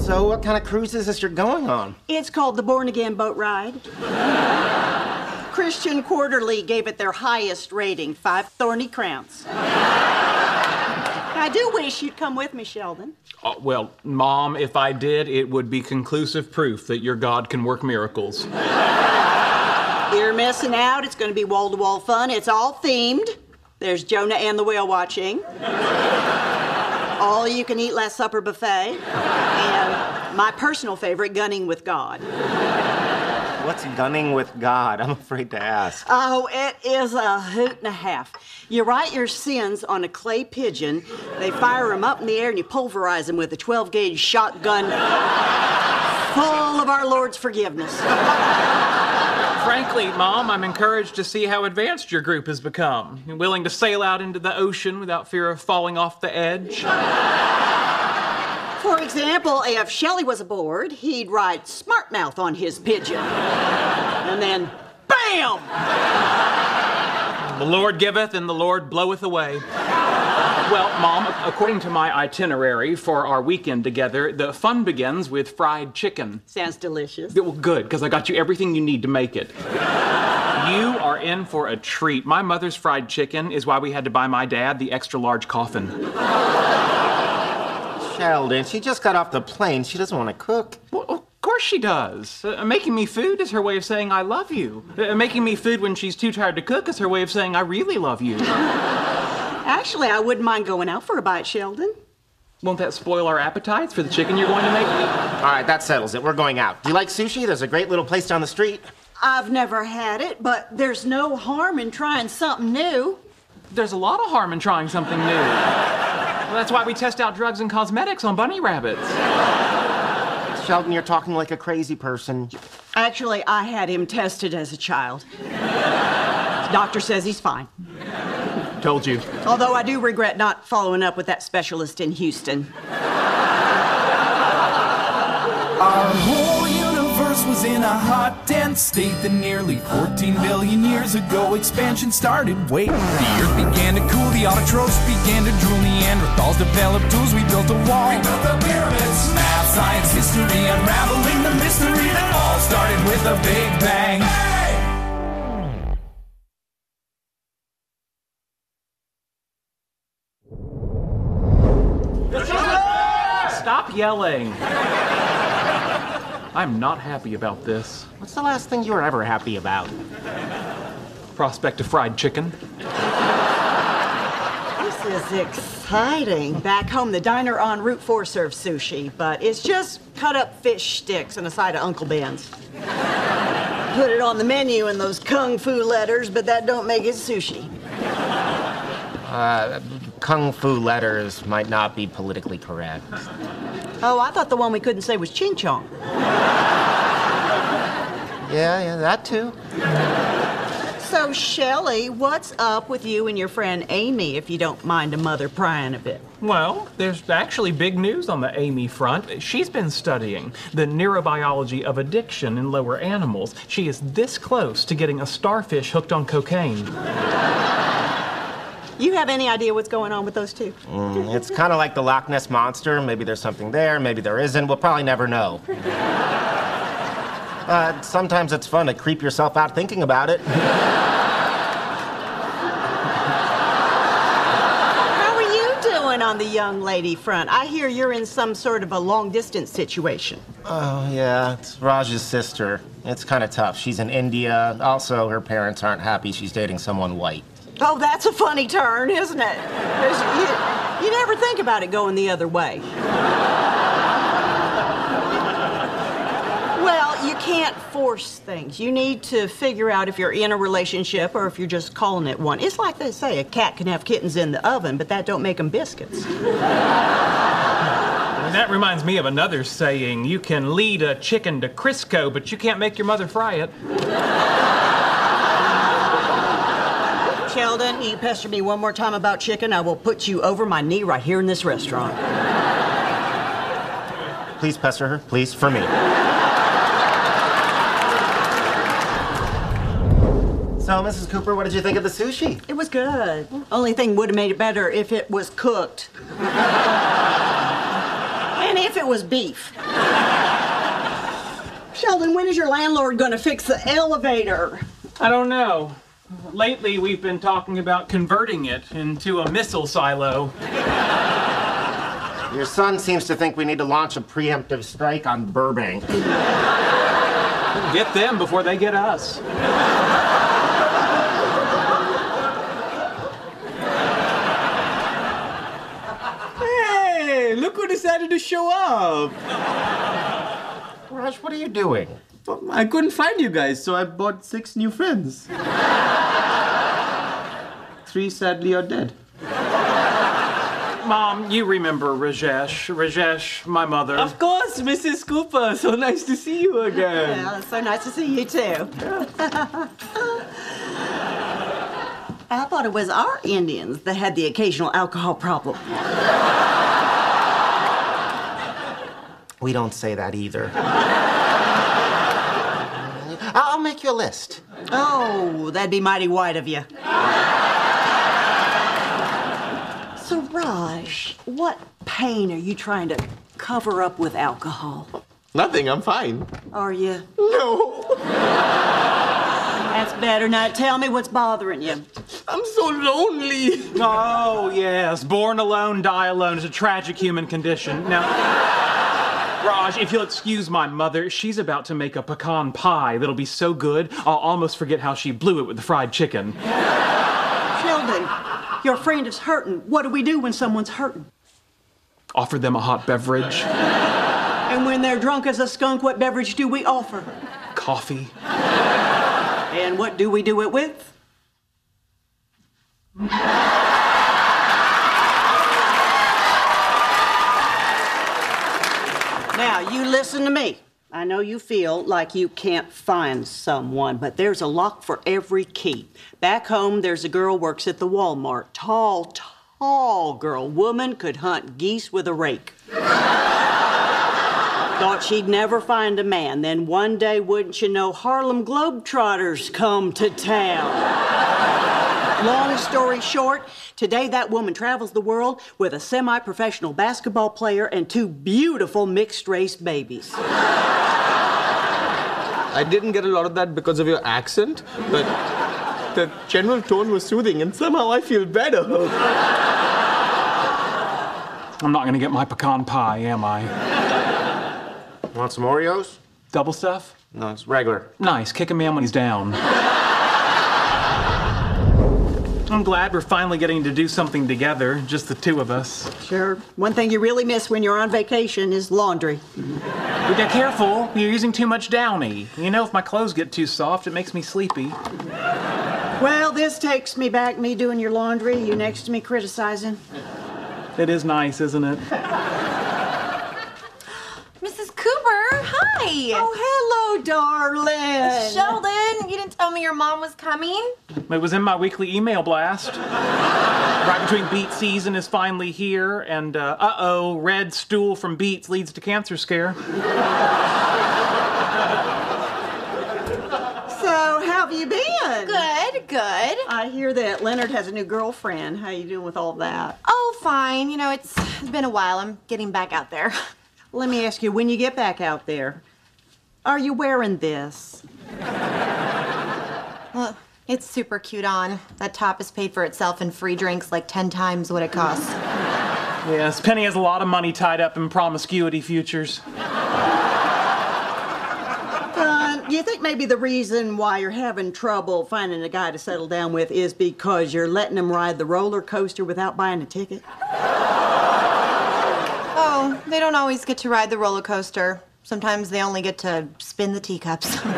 So what kind of cruise is this you're going on? It's called the Born Again Boat Ride. Christian Quarterly gave it their highest rating, 5 thorny crowns. I do wish you'd come with me, Sheldon. Well, Mom, if I did, it would be conclusive proof that your God can work miracles. You're missing out. It's going to be wall-to-wall fun. It's all themed. There's Jonah and the whale watching. All you can eat last supper buffet. And my personal favorite, gunning with God. What's gunning with God? I'm afraid to ask. Oh, it is a hoot and a half. You write your sins on a clay pigeon, they fire them up in the air, and you pulverize them with a 12-gauge shotgun full of our Lord's forgiveness. Frankly, Mom, I'm encouraged to see how advanced your group has become. You're willing to sail out into the ocean without fear of falling off the edge. For example, if Shelley was aboard, he'd write smart mouth on his pigeon. And then, bam! The Lord giveth and the Lord bloweth away. Well, Mom, according to my itinerary for our weekend together, the fun begins with fried chicken. Sounds delicious. Well, good, because I got you everything you need to make it. You are in for a treat. My mother's fried chicken is why we had to buy my dad the extra-large coffin. Sheldon, she just got off the plane. She doesn't want to cook. Well, of course she does. Making me food is her way of saying I love you. Making me food when she's too tired to cook is her way of saying I really love you. Actually, I wouldn't mind going out for a bite, Sheldon. Won't that spoil our appetites for the chicken you're going to make me? All right, that settles it. We're going out. Do you like sushi? There's a great little place down the street. I've never had it, but there's no harm in trying something new. There's a lot of harm in trying something new. Well, that's why we test out drugs and cosmetics on bunny rabbits. Sheldon, you're talking like a crazy person. Actually, I had him tested as a child. The doctor says he's fine. Told you. Although I do regret not following up with that specialist in Houston. Our whole universe was in a hot, dense state that nearly 14 billion years ago expansion started. Wait, the earth began to cool, the autotrophs began to drool, Neanderthals developed tools, we built a wall. We built the pyramids. Math, science, history, unraveling the mystery that all started with a big bang. Stop yelling. I'm not happy about this. What's the last thing you were ever happy about? Prospect of fried chicken. This is exciting. Back home, the diner on Route 4 serves sushi, but it's just cut up fish sticks and a side of Uncle Ben's. Put it on the menu in those kung fu letters, but that don't make it sushi. Kung fu letters might not be politically correct. Oh, I thought the one we couldn't say was ching chong. Yeah, that too. So, Shelley, what's up with you and your friend Amy, if you don't mind a mother prying a bit? Well, there's actually big news on the Amy front. She's been studying the neurobiology of addiction in lower animals. She is this close to getting a starfish hooked on cocaine. You have any idea what's going on with those two? It's kind of like the Loch Ness Monster. Maybe there's something there, maybe there isn't. We'll probably never know. Sometimes it's fun to creep yourself out thinking about it. How are you doing on the young lady front? I hear you're in some sort of a long-distance situation. Oh, yeah, it's Raj's sister. It's kind of tough. She's in India. Also, her parents aren't happy she's dating someone white. Oh, that's a funny turn, isn't it? You never think about it going the other way. Well, you can't force things. You need to figure out if you're in a relationship or if you're just calling it one. It's like they say, a cat can have kittens in the oven, but that don't make them biscuits. That reminds me of another saying. You can lead a chicken to Crisco, but you can't make your mother fry it. Sheldon, you pester me one more time about chicken, I will put you over my knee right here in this restaurant. Please pester her, please, for me. So, Mrs. Cooper, what did you think of the sushi? It was good. Only thing would have made it better if it was cooked. And if it was beef. Sheldon, when is your landlord going to fix the elevator? I don't know. Lately, we've been talking about converting it into a missile silo. Your son seems to think we need to launch a preemptive strike on Burbank. Get them before they get us. Hey, look who decided to show up. Raj, what are you doing? I couldn't find you guys, so I bought 6 new friends. 3 sadly are dead. Mom, you remember Rajesh. Rajesh, my mother. Of course, Mrs. Cooper. So nice to see you again. Yeah, it's so nice to see you too. I thought it was our Indians that had the occasional alcohol problem. We don't say that either. I'll make you a list. Oh, that'd be mighty white of you. So, Raj, what pain are you trying to cover up with alcohol? Nothing, I'm fine. Are you? No, That's better. Now, tell me what's bothering you. I'm so lonely. Oh, yes. Born alone, die alone is a tragic human condition. Now, Raj, if you'll excuse my mother, she's about to make a pecan pie that'll be so good, I'll almost forget how she blew it with the fried chicken. Sheldon, your friend is hurting. What do we do when someone's hurting? Offer them a hot beverage. And when they're drunk as a skunk, what beverage do we offer? Coffee. And what do we do it with? Now, you listen to me. I know you feel like you can't find someone, but there's a lock for every key. Back home, there's a girl works at the Walmart. Tall girl. Woman could hunt geese with a rake. Thought she'd never find a man. Then one day, wouldn't you know, Harlem Globetrotters come to town. Long story short, today that woman travels the world with a semi-professional basketball player and 2 beautiful mixed-race babies. I didn't get a lot of that because of your accent, but the general tone was soothing, and somehow I feel better. I'm not gonna get my pecan pie, am I? Want some Oreos? Double stuff? No, it's regular. Nice. Kick a man when he's down. I'm glad we're finally getting to do something together, just the 2 of us. Sure. One thing you really miss when you're on vacation is laundry. But get careful, you're using too much Downy. You know, if my clothes get too soft, it makes me sleepy. Well, this takes me back, me doing your laundry, you next to me criticizing. It is nice, isn't it? Mrs. Cooper, hi! Oh, hello, darling. Sheldon, you didn't tell me your mom was coming? It was in my weekly email blast. Right between Beat season is finally here, and uh-oh, red stool from Beats leads to cancer scare. So, how have you been? Good. I hear that Leonard has a new girlfriend. How you doing with all that? Oh, fine. You know, it's been a while. I'm getting back out there. Let me ask you, when you get back out there, are you wearing this? Well, it's super cute on. That top is paid for itself in free drinks like 10 times what it costs. Yes, Penny has a lot of money tied up in promiscuity futures. Do you think maybe the reason why you're having trouble finding a guy to settle down with is because you're letting him ride the roller coaster without buying a ticket? Oh, they don't always get to ride the roller coaster. Sometimes they only get to spin the teacups. You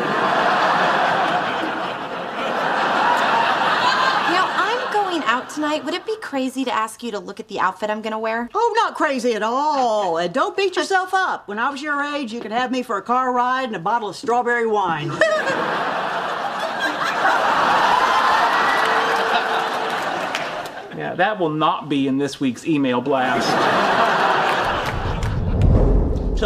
know, I'm going out tonight. Would it be crazy to ask you to look at the outfit I'm gonna wear? Oh, not crazy at all. And don't beat yourself up. When I was your age, you could have me for a car ride and a bottle of strawberry wine. Yeah, that will not be in this week's email blast.